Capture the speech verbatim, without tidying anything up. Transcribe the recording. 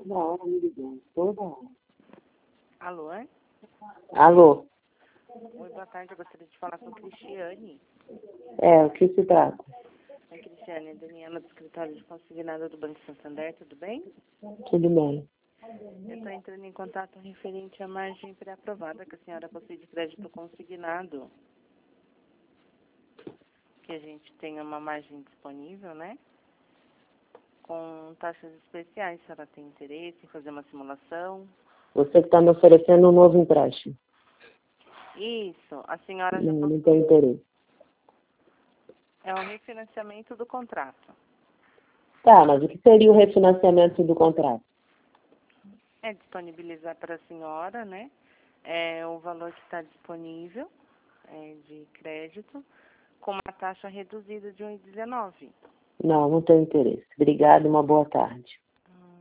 Toda hora me ligando, toda hora. Alô, é? Alô? Oi, boa tarde. Eu gostaria de falar com a Cristiane. É, o que se trata? Oi, Cristiane, é Daniela do escritório de consignado do Banco Santander, tudo bem? Tudo bem. Eu estou entrando em contato referente à margem pré-aprovada que a senhora possui de crédito consignado. Que a gente tenha uma margem disponível, né? Com taxas especiais. A senhora tem interesse em fazer uma simulação? Você que está me oferecendo um novo empréstimo. Isso, a senhora já Não, possui. não tem interesse. É um refinanciamento do contrato. Tá, mas o que seria o refinanciamento do contrato? É disponibilizar para a senhora, né? É o valor que está disponível é, de crédito com uma taxa reduzida de um vírgula dezenove. Não, não tenho interesse. Obrigada, uma boa tarde.